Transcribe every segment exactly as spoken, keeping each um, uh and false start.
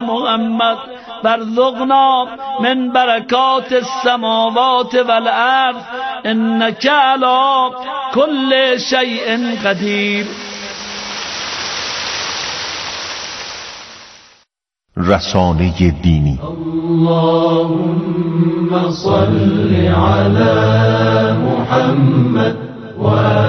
محمد وارزقنا من برکات السماوات والارض انک علی کل شیء قدیر. رسانه دینی. اللهم صل علی محمد و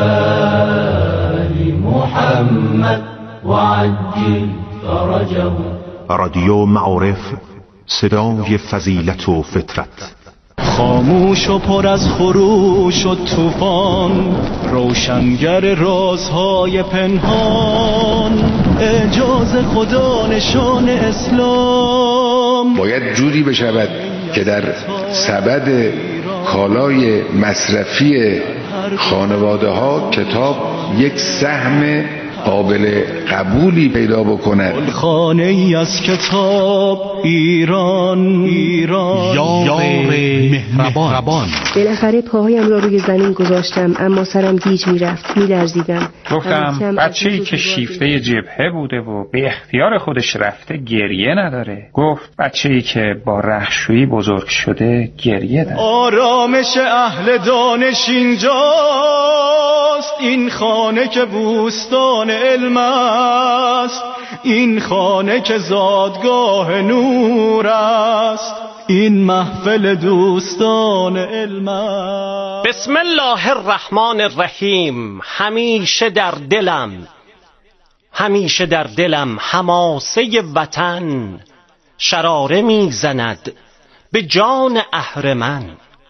آل محمد و عجل فرجه. رادیو معارف، صدای فضیلت و فطرت. خاموش و پر از خروش و طوفان، روشنگر رازهای پنهان، اعجاز خدا نشان اسلام. باید جوری بشود که در سبد کالای مصرفی خانواده ها کتاب یک سهم قابل قبولی پیدا بکند. خانه ای از کتاب ایران، ایران یار مهربان. بالاخره پاهایم را روی زمین گذاشتم، اما سرم گیج میرفت، میلرزیدم. گفتم بچه‌ای که شیفته جبهه بوده و به اختیار خودش رفته گریه نداره. گفت بچه‌ای که با رهشویی بزرگ شده گریه داره. آرامش اهل دانش اینجاست، این خانه که بوستان علم است، این خانه که زادگاه نور است، این محفل دوستان علم است. بسم الله الرحمن الرحیم. همیشه در دلم همیشه در دلم حماسه وطن شراره میزند به جان اهرمن.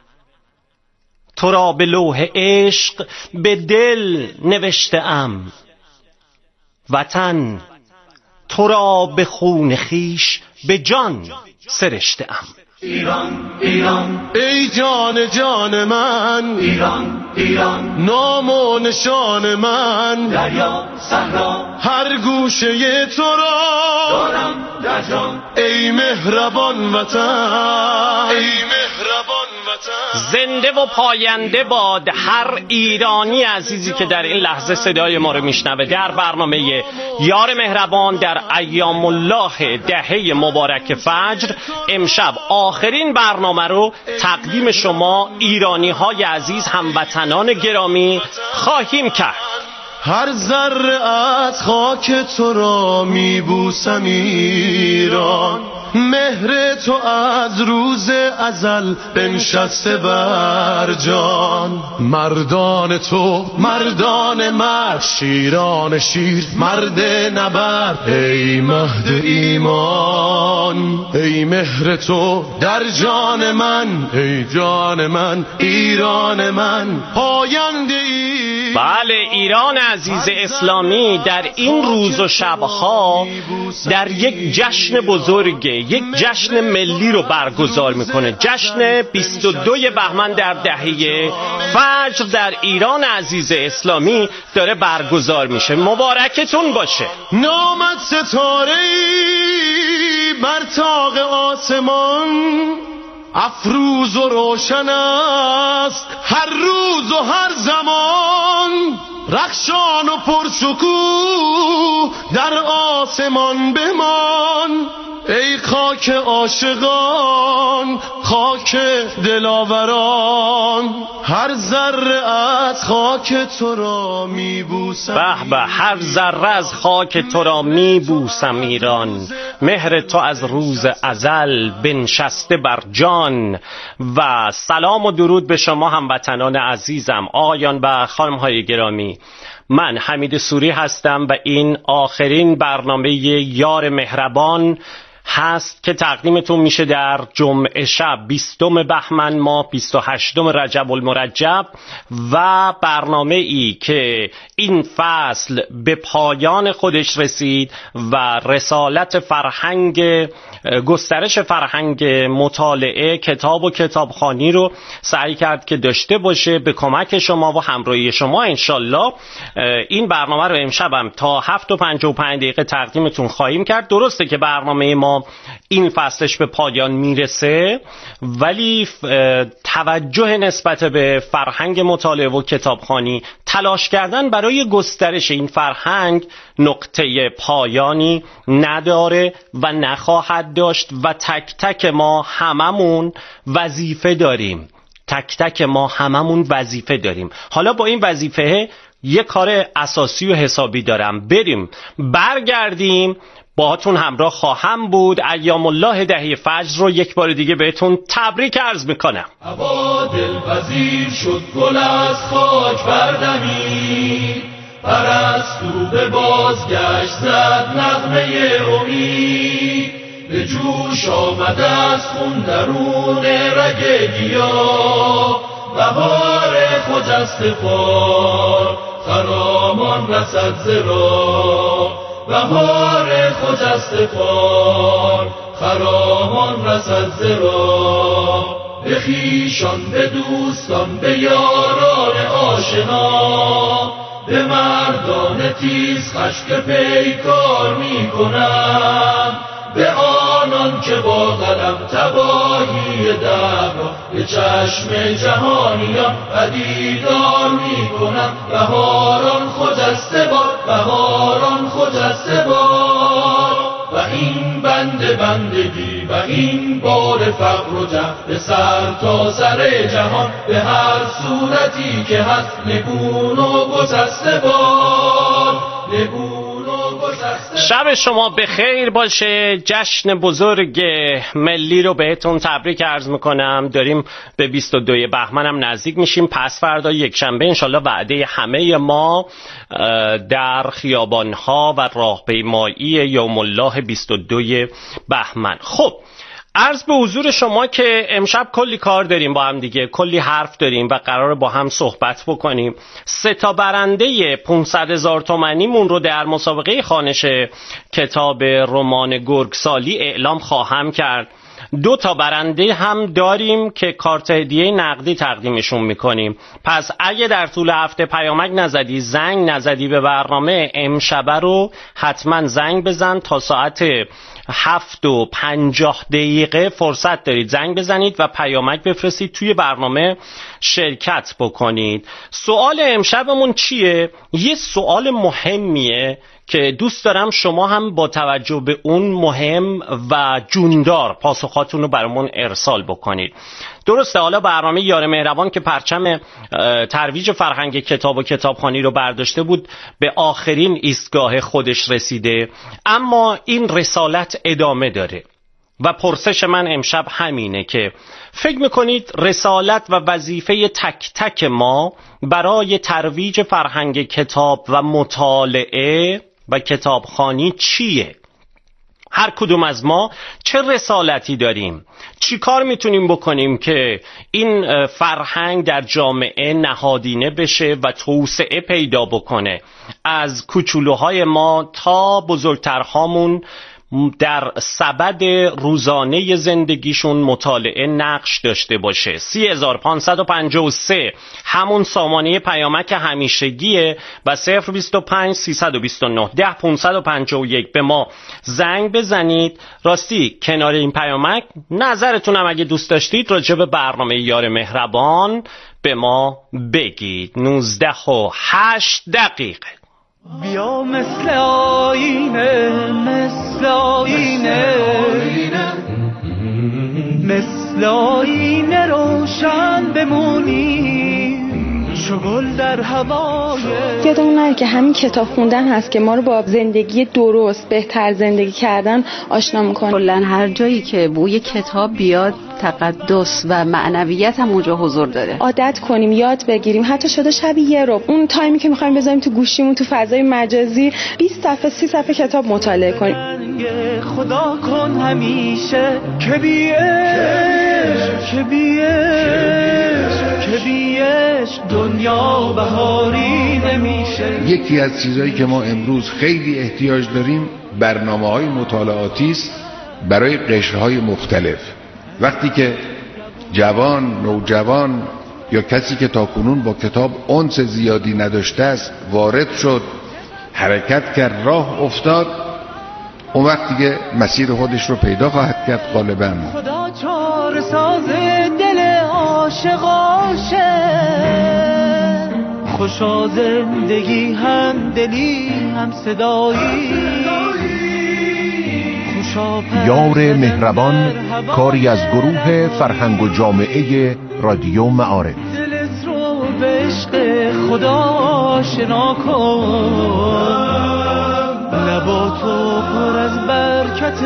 تو را به لوح عشق به دل نوشته‌ام، وطن تو را به خون خیش به جان سرشته‌ام. ایران ایران ای جان جان من، ایران ایران نام و نشان من، دریا صحرا هر گوشه تو را دارم در جان. ای مهربان وطن، ای مهربان وطن. زنده و پاینده باد هر ایرانی عزیزی که در این لحظه صدای ما رو میشنوه در برنامه یار مهربان در ایام الله دهه مبارک فجر. امشب آخرین برنامه رو تقدیم شما ایرانی های عزیز، هموطنان گرامی خواهیم کرد. هر ذره از خاک تو را میبوسم ایران، مهر تو از روز ازل بنشسته بر جان. مردان تو مردان مرد، شیران شیر مرد نبرد، ای مهد ایمان، ای مهر تو در جان من، ای جان من ایران من پاینده ای. بله، ایران عزیز اسلامی در این روز و شبها در یک جشن بزرگ، یک جشن ملی رو برگزار میکنه. جشن بیست و دو بهمن در دهه فجر در ایران عزیز اسلامی داره برگزار میشه. مبارکتون باشه. نامت ستاره‌ای بر طاق آسمان، افروز و روشن است هر روز و هر زمان، رخشان و پرشکوه در آسمان بمان. ای خاک عاشقان، خاک دلاوران، هر ذره از خاک تو را میبوسم. به به، هر ذره از خاک تو را میبوسم ایران، مهر تو از روز ازل بنشسته بر جان. و سلام و درود به شما هموطنان عزیزم، آقایان و خانم‌های گرامی. من حمید سوری هستم و این آخرین برنامه یار مهربان هست که تقدیمتون میشه در جمعه شب بیستم بهمن ماه بیست و هشتم رجب المرجب، و برنامه ای که این فصل به پایان خودش رسید و رسالت فرهنگ، گسترش فرهنگ مطالعه، کتاب و کتابخوانی رو سعی کرد که داشته باشه. به کمک شما و همراهی شما انشالله این برنامه رو امشبم تا هفت و پنجاه و پنج دقیقه تقدیمتون خواهیم کرد. درسته که برنامه ما ما این فصلش به پایان میرسه، ولی توجه نسبت به فرهنگ مطالعه و کتابخوانی، تلاش کردن برای گسترش این فرهنگ نقطه پایانی نداره و نخواهد داشت و تک تک ما هممون وظیفه داریم. تک تک ما هممون وظیفه داریم. حالا با این وظیفه یه کار اساسی و حسابی دارم، بریم برگردیم باهاتون همراه خواهم بود. ایام الله دهی فجر رو یک بار دیگه بهتون تبریک عرض میکنم. هوا دلپذیر شد، گل از خاک بردمید، پرستو به بازگشت زد نغمه امید، به جوش آمد از خون درون رگ گیاه، بهار خجسته فار خرامان رسد ز راه، بهار خجسته فار خرامان رسد ز راه، به خویشان به دوستان به یاران آشنا، به مردان تیز خشک پیکار می کنند، به آنان که با قلم تباهی دهر را به چشم جهانیان پدیدار می کنند. بهاران خجسته باد، بهاران خجسته باد، و این بند بندگی و این بار فقر و جهل به سر تا سر جهان به هر صورتی که هست نگون و گسسته باد، نگون. شب شما به خیر باشه. جشن بزرگ ملی رو بهتون تبریک عرض میکنم. داریم به بیست و دوم بهمن هم نزدیک میشیم. پس فردا یک شنبه انشالله وعده همه ما در خیابانها و راهپیمایی یوم الله بیست و دوم بهمن. خب عرض به حضور شما که امشب کلی کار داریم با هم دیگه، کلی حرف داریم و قراره با هم صحبت بکنیم. سه تا برنده پانصد هزار تومانیمون رو در مسابقه خوانش کتاب رمان گرگسالی اعلام خواهم کرد. دو تا برنده هم داریم که کارت هدیه نقدی تقدیمشون میکنیم. پس اگه در طول هفته پیامک نزدی، زنگ نزدی به برنامه، امشب رو حتما زنگ بزن. تا ساعت هفت و پنجاه دقیقه فرصت دارید زنگ بزنید و پیامک بفرستید توی برنامه شرکت بکنید. سوال امشبمون چیه؟ یه سوال مهمیه که دوست دارم شما هم با توجه به اون مهم و جوندار پاسخاتون رو برامون ارسال بکنید. درسته حالا برنامه یار مهربان که پرچم ترویج فرهنگ کتاب و کتابخوانی رو برداشته بود به آخرین ایستگاه خودش رسیده، اما این رسالت ادامه داره و پرسش من امشب همینه که فکر میکنید رسالت و وظیفه تک تک ما برای ترویج فرهنگ کتاب و مطالعه و کتابخوانی چیه؟ هر کدوم از ما چه رسالتی داریم؟ چی کار میتونیم بکنیم که این فرهنگ در جامعه نهادینه بشه و توسعه پیدا بکنه؟ از کوچولوهای ما تا بزرگترهامون در سبد روزانه زندگیشون مطالعه نقش داشته باشه. سی هزار پانصد و پنجاه و سه همون سامانه پیامک همیشگیه و صفر بیست و پنج سیصد و بیست و نه ده پانصد و پنجاه و یک به ما زنگ بزنید. راستی کنار این پیامک نظرتونم اگه دوست داشتید راجع به برنامه یار مهربان به ما بگید. نوزده و هشت دقیقه. بیا مثل آینه، مثل آینه، مثل آینه روشن بمونی، چو گل در هوای. یادمون نره که همین کتاب خوندن هست که ما رو با زندگی درست، بهتر زندگی کردن آشنا میکنه. کلا هر جایی که بوی کتاب بیاد تقدس و معنویت هم اونجا حضور داره. عادت کنیم، یاد بگیریم، حتی شده شبی یه رو اون تایمی که میخوایم بذاریم تو گوشیمون تو فضای مجازی بیست صفحه سی صفحه کتاب مطالعه کنیم. خدا کن همیشه که بیش که بیش که بیش دنیا بهاری نمیشه. یکی از چیزهایی که ما امروز خیلی احتیاج داریم برنامه‌های مطالعاتی است برای قشرهای مختلف. وقتی که جوان، نوجوان یا کسی که تاکنون با کتاب انس زیادی نداشته است وارد شد، حرکت کرد، راه افتاد، اون وقت دیگه مسیر خودش رو پیدا خواهد کرد غالباً. خدا چار ساز دل عاشقاشه، خوشا زندگی هم دلی هم صدایی. یار مهربان کاری از گروه فرهنگ و جامعه رادیو معارف. دلت رو به عشق خدا آشنا کن، لباتو پر از برکت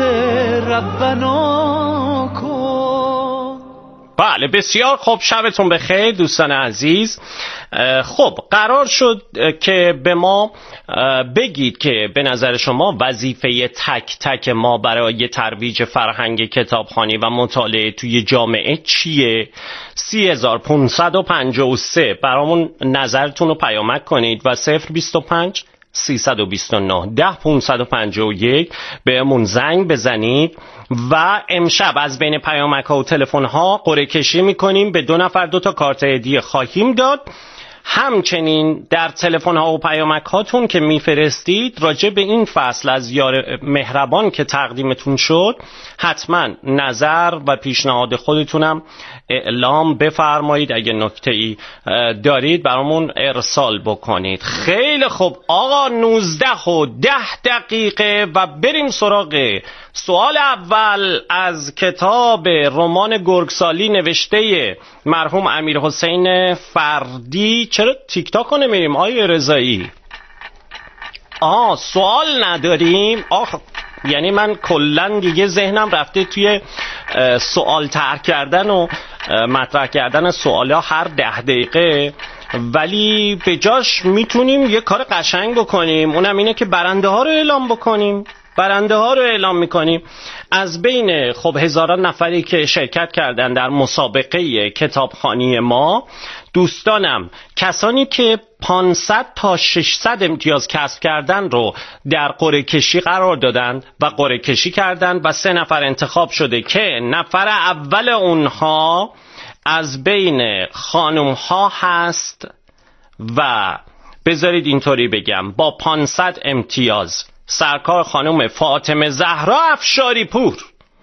ربنا کن. بله بسیار خوب، شبتون بخیر دوستان عزیز. خب قرار شد که به ما بگید که به نظر شما وظیفه تک تک ما برای ترویج فرهنگ کتابخوانی و مطالعه توی جامعه چیه؟ سی هزار پانصد و پنجاه و سه برامون نظرتون رو پیامک کنید و صفر بیست و پنج سیصد و بیست و نه ده پانصد و پنجاه و یک بهمون زنگ بزنید. و امشب از بین پیامک ها و تلفن ها قرعه کشی میکنیم، به دو نفر دو تا کارت هدیه خواهیم داد. همچنین در تلفن ها و پیامک هاتون که میفرستید راجع به این فصل از یار مهربان که تقدیمتون شد حتما نظر و پیشنهاد خودتونم اعلام بفرمایید. اگه نکته‌ای دارید برامون ارسال بکنید. خیلی خوب آقا، نوزده و ده دقیقه و بریم سراغ سوال اول از کتاب رمان گرگسالی نوشته مرحوم امیرحسین فردی. چرا تیک تاک رو نمیریم آیه رضایی؟ آه سوال نداریم؟ آخ یعنی من کلن دیگه ذهنم رفته توی سوال طرح کردن و مطرح کردن سوالا هر ده دقیقه، ولی به جاش میتونیم یه کار قشنگ بکنیم، اونم اینه که برنده ها رو اعلام بکنیم. برنده ها رو اعلام میکنیم. از بین خب هزاران نفری که شرکت کردن در مسابقه کتابخوانی ما، دوستانم کسانی که پانصد تا ششصد امتیاز کسب کردن رو در قرعه کشی قرار دادن و قرعه کشی کردن و سه نفر انتخاب شده که نفر اول اونها از بین خانم ها هست و بذارید اینطوری بگم با پانصد امتیاز سرکار خانم فاطمه زهرا افشاری پور.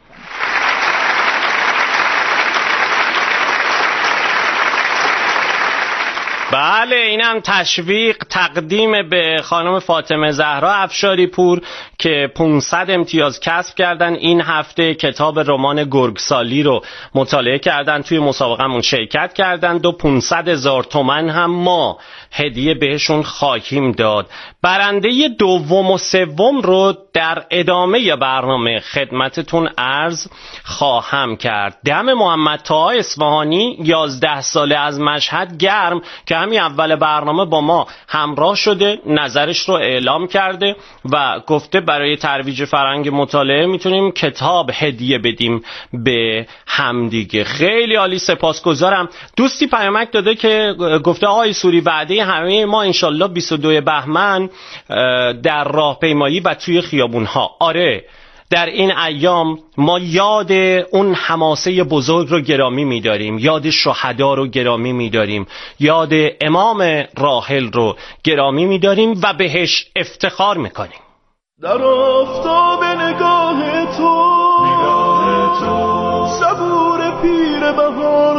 بله اینم تشویق تقدیم به خانم فاطمه زهرا افشاری پور که پانصد امتیاز کسب کردن. این هفته کتاب رمان گرگسالی رو مطالعه کردن، توی مسابقه‌مون شرکت کردند و پانصد هزار تومان هم ما هدیه بهشون خواهیم داد. برنده دوم و سوم رو در ادامه برنامه خدمتتون عرض خواهم کرد. دم محمد طه اصفهانی یازده ساله از مشهد گرم که همین اول برنامه با ما همراه شده، نظرش رو اعلام کرده و گفته برای ترویج فرهنگ مطالعه میتونیم کتاب هدیه بدیم به همدیگه. خیلی عالی، سپاسگزارم. دوستی پیامک داده که گفته آقای سوری وعده همه ما انشالله بیست و دو بهمن در راهپیمایی و توی خیابونها. آره در این ایام ما یاد اون حماسه بزرگ رو گرامی می‌داریم، یاد شهدا رو گرامی می‌داریم، یاد امام راحل رو گرامی می‌داریم و بهش افتخار می‌کنیم. در آفتاب نگاه تو نگاه تو صبور پیر بهار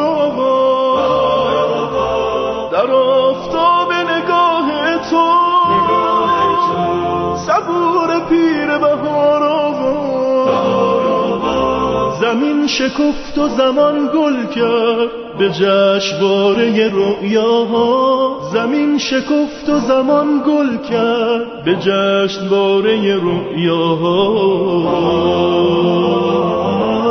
آقا، در آفتاب نگاه تو نگاه تو صبور پیر بهار آقا، زمین شکفت و زمان گل کرد به جشنواره رؤیاها، زمین شکفت و زمان گل کرد به جشنواره رؤیاها.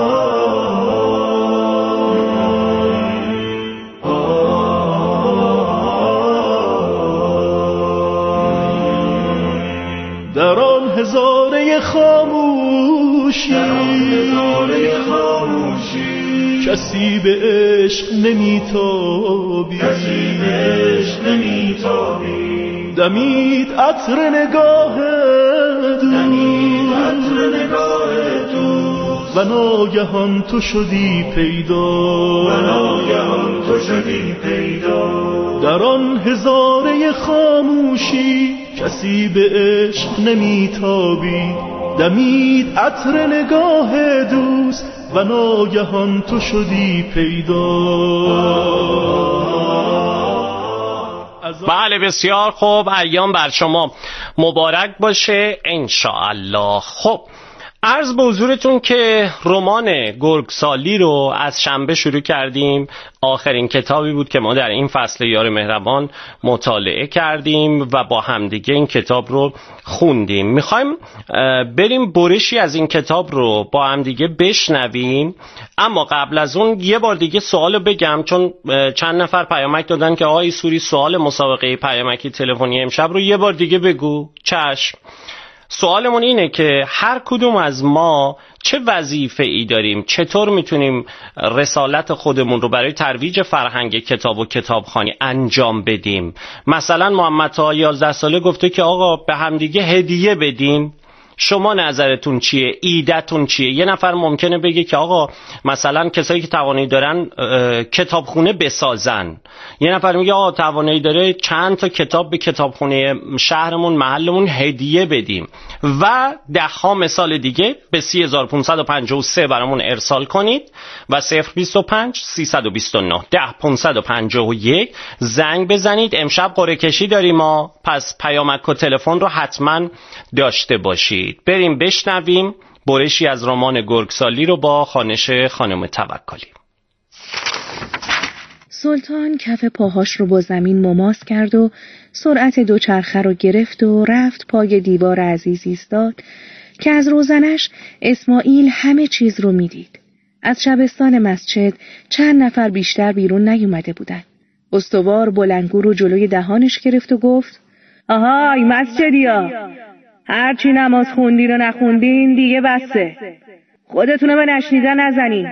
در آن هزاره خاموشی کسی به عشق نمیتابی، کسی به عشق نمیتابی، دمید عطر نگاه دوست، دمید عطر نگاه دوست، و ناگهان تو شدی پیدا، و ناگهان تو شدی پیدا. در آن هزاره خاموشی کسی به عشق نمیتابی، دمید عطر نگاه دوست و ناگهان تو شدی پیدا. بله بسیار خوب، ایام بر شما مبارک باشه انشاءالله. خب عرض به حضورتون که رمان گرگسالی رو از شنبه شروع کردیم. آخرین کتابی بود که ما در این فصل یار مهربان مطالعه کردیم و با همدیگه این کتاب رو خوندیم. میخوایم بریم برشی از این کتاب رو با همدیگه بشنویم، اما قبل از اون یه بار دیگه سوال بگم، چون چند نفر پیامک دادن که آقای سوری سوال مسابقه پیامکی تلفنی امشب رو یه بار دیگه بگو. چشم. سوالمون اینه که هر کدوم از ما چه وظیفه ای داریم، چطور میتونیم رسالت خودمون رو برای ترویج فرهنگ کتاب و کتابخوانی انجام بدیم. مثلا محمد تا یازده ساله گفته که آقا به همدیگه هدیه بدیم. شما نظرتون چیه؟ ایده‌تون چیه؟ یه نفر ممکنه بگه که آقا مثلا کسایی که توانایی دارن کتابخونه بسازن. یه نفر میگه آقا توانایی داره چند تا کتاب به کتابخونه شهرمون محلمون هدیه بدیم. و ده ها مثال دیگه به سی هزار و پانصد و پنجاه و سه برامون ارسال کنید و صفر بیست و پنج سیصد و بیست و نه ده پانصد و پنجاه و یک زنگ بزنید. امشب قرعه کشی داریم ما، پس پیامک و تلفن رو حتما داشته باشید. بریم بشنویم برشی از رمان گرگسالی رو با خوانش خانم توکلی. سلطان کف پاهاش رو با زمین مماس کرد و سرعت دوچرخه رو گرفت و رفت پای دیوار عزیز ایستاد که از روزنش اسماعیل همه چیز رو میدید. از شبستان مسجد چند نفر بیشتر بیرون نیومده بودن. استوار بلندگو رو جلوی دهانش گرفت و گفت آهای مسجدیا، هرچی نماز خوندین و نخوندین دیگه بسه. خودتونو به نشنیدن نزنین،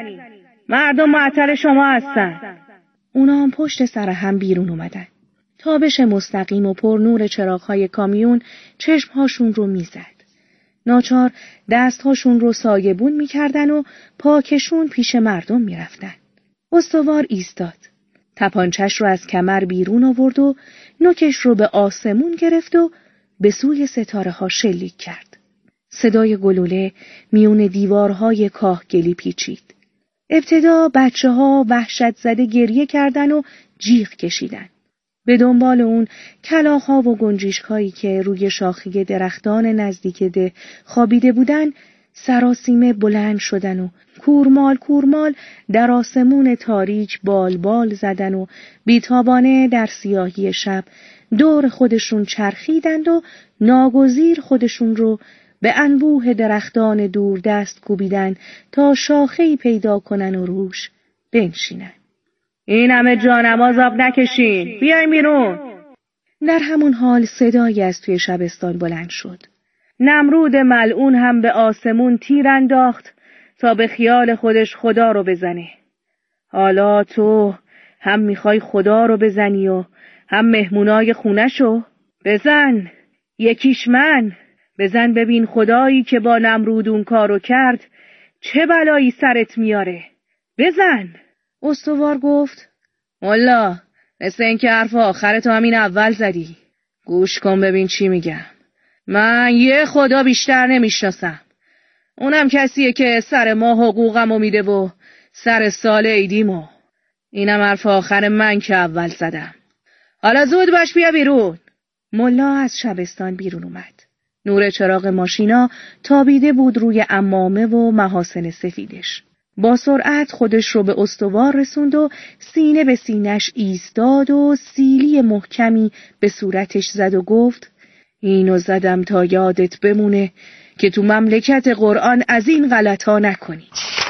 مردم معطل شما هستن. اونا هم پشت سر هم بیرون اومدن. تابش مستقیم و پر نور چراغ‌های کامیون چشم‌هاشون رو میزد. ناچار دست‌هاشون رو سایبون میکردن و پاکشون پیش مردم میرفتن. استوار ایستاد. تپانچش رو از کمر بیرون آورد و نوکش رو به آسمون گرفت و به سوی ستاره ها شلیک کرد. صدای گلوله میون دیوارهای کاهگلی پیچید. ابتدا بچه ها وحشت زده گریه کردن و جیغ کشیدن. به دنبال اون کلاغ‌ها و گنجشک‌هایی که روی شاخه درختان نزدیک ده خوابیده بودن سراسیمه بلند شدن و کورمال کورمال در آسمون تاریک بال بال زدن و بیتابانه در سیاهی شب دور خودشون چرخیدند و ناگزیر خودشون رو به انبوه درختان دور دست کوبیدن تا شاخه‌ای پیدا کنن و روش بنشینن. این همه جانماز آب نکشین، بیاین بیرون. در همون حال صدایی از توی شبستان بلند شد. نمرود ملعون هم به آسمون تیر انداخت تا به خیال خودش خدا رو بزنه. حالا تو هم میخوای خدا رو بزنی و هم مهمونای خونشو؟ بزن، یکیش من. بزن ببین خدایی که با نمرود اون کارو کرد چه بلایی سرت میاره. بزن. استوار گفت ملا، مثل این که حرف آخرت همین اول زدی. گوش کن ببین چی میگم. من یه خدا بیشتر نمیشناسم. اونم کسیه که سر ما حقوقمو میده و سر سال عیدیمو. اینم حرف آخر من که اول زدم. حالا زود باش بیا بیرون. ملا از شبستان بیرون اومد. نور چراغ ماشینا تابیده بود روی عمامه و محاسن سفیدش. با سرعت خودش رو به استوار رسوند و سینه به سینش ایستاد و سیلی محکمی به صورتش زد و گفت اینو زدم تا یادت بمونه که تو مملکت قرآن از این غلط ها نکنی.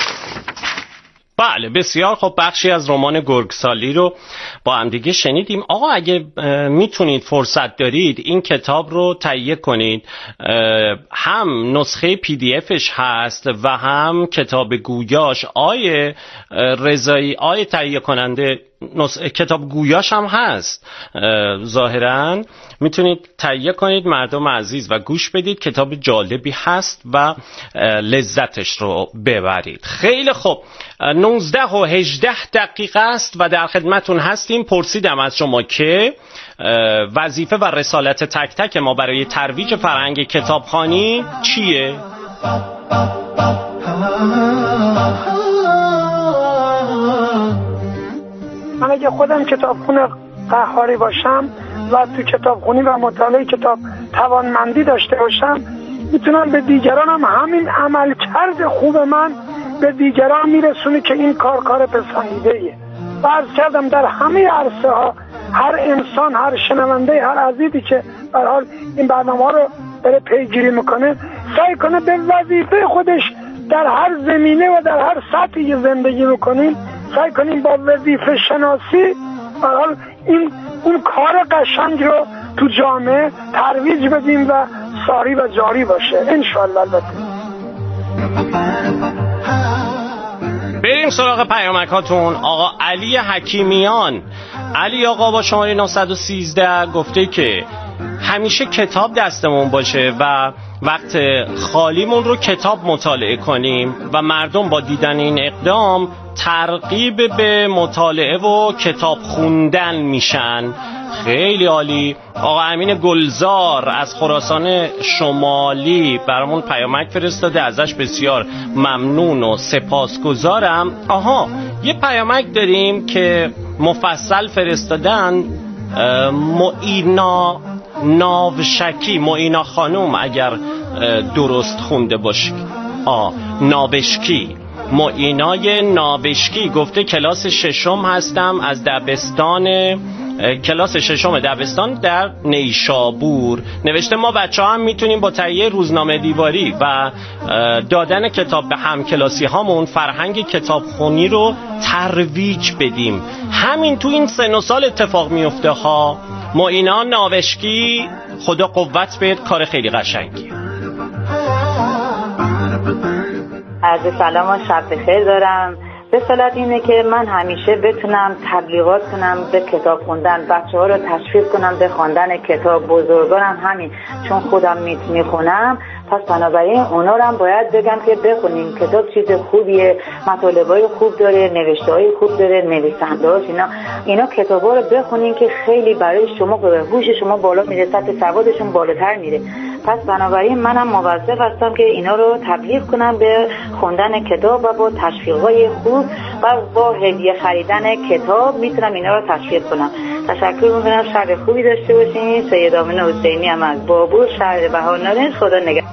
بله بسیار خب، بخشی از رمان گرگسالی رو با هم دیگه شنیدیم. آقا اگه میتونید فرصت دارید این کتاب رو تهیه کنید، هم نسخه پی دی افش هست و هم کتاب گویاش. آیه رضایی، آیه تهیه کننده، کتاب گویاش هم هست. ظاهراً میتونید تهیه کنید مردم عزیز و گوش بدید. کتاب جالبی هست و لذتش رو ببرید. خیلی خوب، نوزده و هجده دقیقه است و در خدمتون هستیم. پرسیدم از شما که وظیفه و رسالت تک تک ما برای ترویج فرهنگ کتابخوانی چیه؟ من اگه خودم کتابخونه قهاری باشم و تو کتابخونی و مطالعه کتاب توانمندی داشته باشم، میتونم به دیگران هم همین عملکرد خوب من به دیگران میرسونه که این کار کار پسندیده‌ایه. و عرض کردم در همه عرصه ها هر انسان، هر شنونده، هر عزیزی که به هر حال این برنامه ها رو داره پیگیری میکنه، سعی کنه به وظیفه خودش در هر زمینه و در هر سطحی زندگی میکنیم سعی کنیم با وظیفه شناسی به هر حال این اون کار قشنگ رو تو جامعه ترویج بدیم و ساری و جاری باشه انشالله. البته بریم سراغ پیامک هاتون. آقا علی حکیمیان، علی آقا با شماره نهصد و سیزده گفته که همیشه کتاب دستمون باشه و وقت خالیمون رو کتاب مطالعه کنیم و مردم با دیدن این اقدام ترغیب به مطالعه و کتاب خوندن میشن. خیلی عالی. آقا امین گلزار از خراسان شمالی برامون پیامک فرستاده، ازش بسیار ممنون و سپاسگزارم. آها، یه پیامک داریم که مفصل فرستادن معینا ناوشکی، معینا خانوم اگر درست خونده باشه، آه ناوشکی، معینای ناوشکی گفته کلاس ششم هستم از دبستان کلاس ششم دبستان در نیشابور. نوشته ما بچه ها هم میتونیم با تهیه روزنامه دیواری و دادن کتاب به همکلاسی هامون فرهنگ کتابخونی رو ترویج بدیم. همین تو این سن و سال اتفاق میفته ها. معینا ناوشکی، خدا قوت بهت، کار خیلی قشنگی. عرض سلام و شب بخیر دارم. به صورت اینه که من همیشه بتونم تبلیغات کنم به کتاب خوندن، بچه ها رو تشویق کنم به خواندن کتاب، بزرگانم همین، چون خودم میخونم. پس بنابراین اونا رو هم باید بگم که بخونیم، کتاب چیز خوبیه، مطالبای خوب داره، نوشته های خوب داره، نویسنده هاش اینا اینا کتاب ها رو بخونیم که خیلی برای شما هوش شما بالا میره، سطح سوادشون بالاتر میره. پس بنابراین منم موظف هستم که اینا رو تبلیغ کنم به خوندن کتاب و با تشویق‌های خوب و با هدیه خریدن کتاب میتونم اینا رو تشویق کنم. تشکر میکنم. شب خوبی داشته باشین. سید آمین حسینی هم از بابور، شهر بهارنارنج. خدا نگهدار.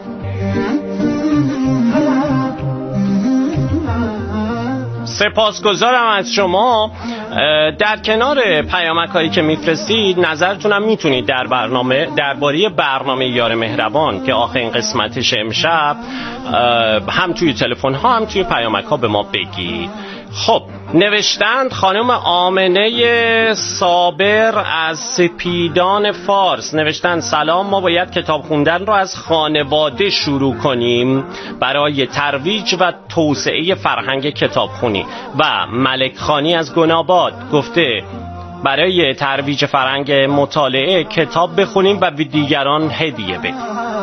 سپاسگزارم از شما. در کنار پیامک هایی که میفرستید نظرتونم میتونید در برنامه درباره برنامه یار مهربان که آخرین قسمتش امشب هم توی تلفن ها هم توی پیامک ها به ما بگید. خب نوشتند خانم آمنه صابر از سپیدان فارس، نوشتند سلام، ما باید کتاب خوندن رو از خانواده شروع کنیم برای ترویج و توسعه فرهنگ کتابخونی. و ملک خانی از گناباد گفته برای ترویج فرهنگ مطالعه کتاب بخونیم و به دیگران هدیه بدیم.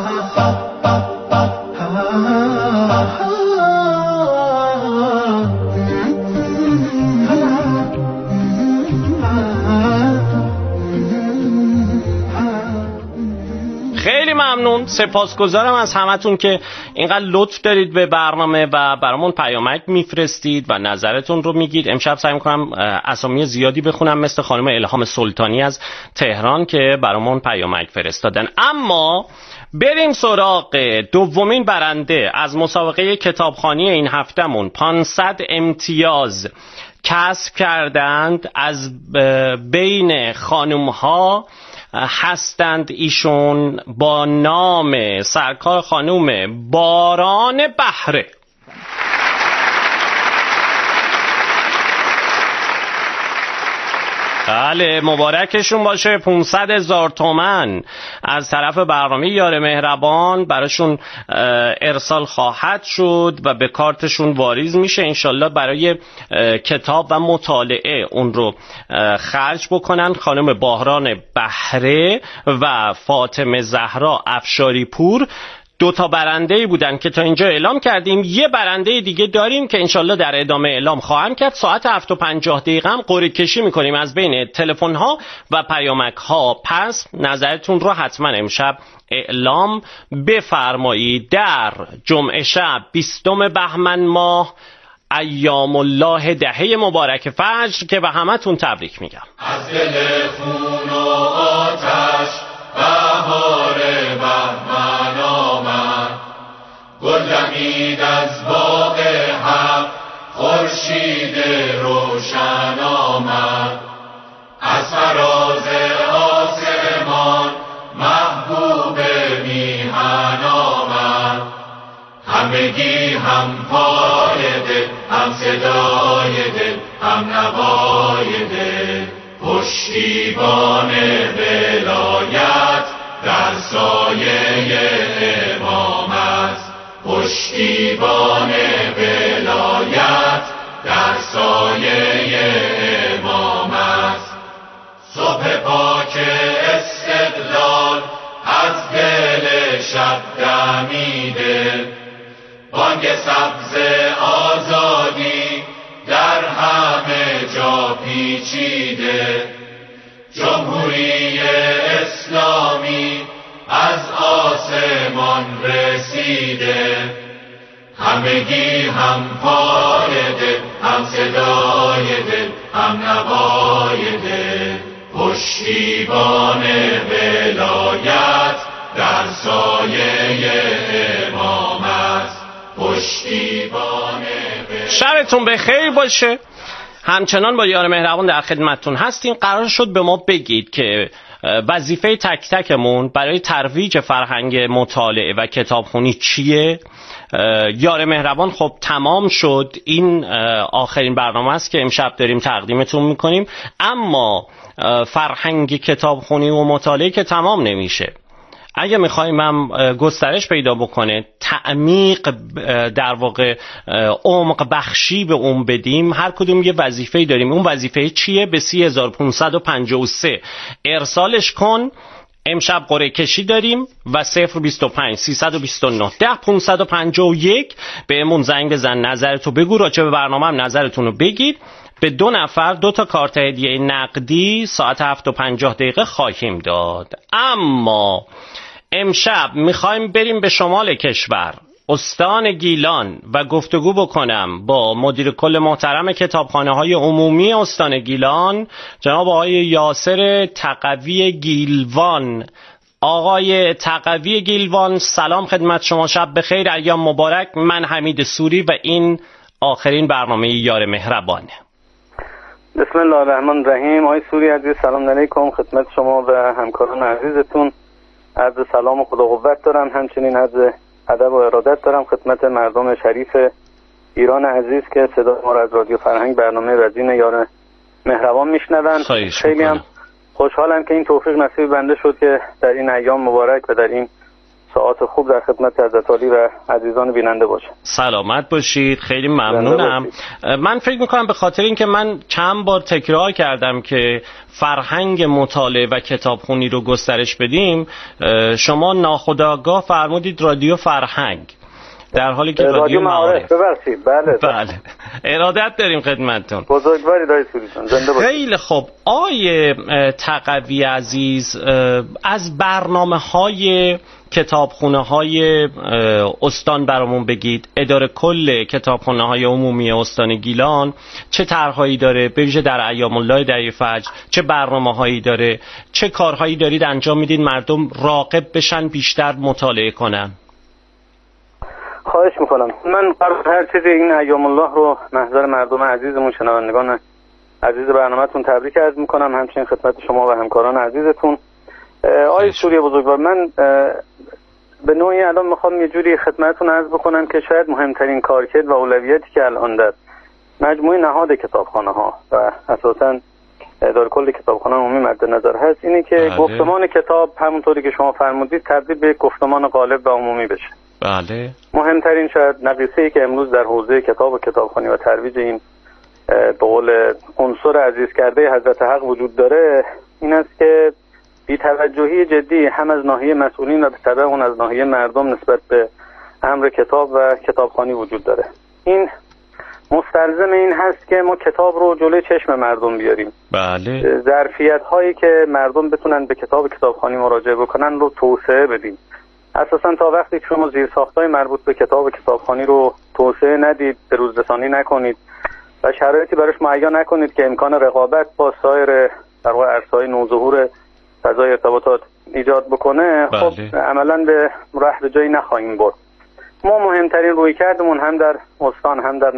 خیلی ممنون، سپاسگزارم از همتون که اینقدر لطف دارید به برنامه و برامون پیامک میفرستید و نظرتون رو میگید. امشب سعی میکنم اسامی زیادی بخونم مثل خانم الهام سلطانی از تهران که برامون پیامک فرستادن. اما بریم سراغ دومین برنده از مسابقه کتابخوانی این هفتمون. پانصد امتیاز کسب کردند از بین خانومها هستند. ایشون با نام سرکار خانوم باران بهره. بله مبارکشون باشه. پانصد هزار تومن از طرف برنامه یار مهربان براشون ارسال خواهد شد و به کارتشون واریز میشه. انشالله برای کتاب و مطالعه اون رو خرج بکنن. خانم باران بهره و فاطمه زهرا افشاری پور دو تا برنده‌ای بودن که تا اینجا اعلام کردیم. یه برنده دیگه داریم که انشالله در ادامه اعلام خواهم کرد. ساعت هفت و پنجاه دقیقه هم قرعه کشی میکنیم از بین تلفن ها و پیامک ها. پس نظرتون رو حتما امشب اعلام بفرمایید. در جمعه شب بیستم بهمن ماه ایام الله دهه مبارک فجر که به همتون تبریک میگم. از دل خون و آتش بهار بهمن آمد، گل دمید از باغ حق، خورشید روشن آمد. از فراز آسمان محبوب میهن آمد، همگی هم پای دل، هم صدای دل، هم نوای دل. پشتیبان ولایت در سایه امامت، پشتیبان ولایت در سایه امامت. صبح پاک استقلال از دل شب دمیده، بانگ سبز آزادی در همه جا پیچیده. جمهوری اسلامی از آسمان رسیده، همگی هم پای دل، هم صدای دل، هم نوای دل. پشتیبان ولایت در سایه امامت، پشتیبان ولایت. شبتون بخیر باشه. همچنان با یار مهربان در خدمتتون هستیم. قرار شد به ما بگید که وظیفه تک تکمون برای ترویج فرهنگ مطالعه و کتابخونی چیه؟ یار مهربان خب تمام شد. این آخرین برنامه است که امشب داریم تقدیمتون میکنیم، اما فرهنگ کتابخونی و مطالعه که تمام نمیشه. اگه میخوایم هم گسترش پیدا بکنه، تعمیق در واقع عمق بخشی به اون بدیم، هر کدوم یه وظیفه‌ای داریم. اون وظیفه چیه؟ به سی هزار و پانصد و پنجاه و سه ارسالش کن. امشب قرعه کشی داریم و صفر بیست و پنج سیصد و بیست و نه ده پانصد و پنجاه و یک بهمون زنگ بزن، نظرتو بگو، راجع به برنامه هم نظرتون رو بگید. به دو نفر دو تا کارت هدیه نقدی ساعت هفت و پنجاه دقیقه خواهیم داد. اما امشب میخوایم بریم به شمال کشور، استان گیلان، و گفتگو بکنم با مدیر کل محترم کتابخانه های عمومی استان گیلان، جناب آقای یاسر تقوی گیلوان. آقای تقوی گیلوان، سلام خدمت شما، شب بخیر، ایام مبارک. من حمید سوری و این آخرین برنامه یار مهربانه. بسم الله الرحمن الرحیم. آقای سوری عزیز، سلام علیکم خدمت شما و همکاران عزیزتون. عرض سلام و خدا قوت دارم، همچنین عرض ادب و ارادت دارم خدمت مردم شریف ایران عزیز که صدا ما را از رادیو فرهنگ برنامه وزین یار مهربان میشنوند. خیلی هم خوشحالم که این توفیق نصیب بنده شد که در این ایام مبارک و در این ساعات خوب در خدمت حضرت عالی و عزیزان بیننده باشم. سلامت باشید، خیلی ممنونم. من فکر میکنم به خاطر اینکه من چند بار تکرار کردم که فرهنگ مطالعه و کتابخونی رو گسترش بدیم، شما ناخودآگاه فرمودید رادیو فرهنگ، در حالی که رادیو معارف. ببخشید. بله بله، ارادت داریم خدمتتون. بزرگوارید آقای سوریتون، زنده باشید. خیلی خوب. آقای تقوی عزیز، از برنامه‌های کتابخونه های استان برامون بگید. اداره کل کتابخونه های عمومی استان گیلان چه طرحهایی داره، به ویژه در ایام الله دهه فجر چه برنامه هایی داره، چه کارهایی دارید انجام میدید مردم راغب بشن بیشتر مطالعه کنن؟ خواهش میکنم. من هر چیزی این ایام الله رو محضر مردم عزیزمون، شنوندگان عزیز برنامه‌تون تبریک عرض میکنم، همچنین خدمت شما و همکاران عزیزتون. آقای سوری بزرگوار، من به نوعی الان میخوام یه جوری خدمتتون عرض بکنم که شاید مهمترین کارکرد و اولویتی که الان در مجموعه نهاد کتابخانه ها و اساساً اداره کل کتابخانه عمومی مد نظر هست اینه که بله. گفتمان کتاب همونطوری که شما فرمودید تبدیل به گفتمان غالب و عمومی بشه. بله. مهمترین شاید نقیصه‌ای که امروز در حوزه کتاب و کتابخوانی و ترویج این به قول عنصر عزیز کرده حضرت حق وجود داره این است که بی‌توجهی جدی هم از ناحیه مسئولین و به تبع اون از ناحیه مردم نسبت به امر کتاب و کتابخوانی وجود داره. این مستلزم این هست که ما کتاب رو جلوی چشم مردم بیاریم. بله. ظرفیت هایی که مردم بتونن به کتاب کتابخوانی مراجعه بکنن رو توسعه بدیم. اساسا تا وقتی شما زیرساخت‌های مربوط به کتاب و کتابخوانی رو توسعه ندید، به روزرسانی نکنید و شرایطی براش مهیا نکنید که امکان رقابت با سایر در واقع عرصه‌های نوظهور فضای ارتباطات ایجاد بکنه، بله. خب عملاً به راه به جایی نخواهیم برد. ما مهمترین رویکردمون هم در استان هم در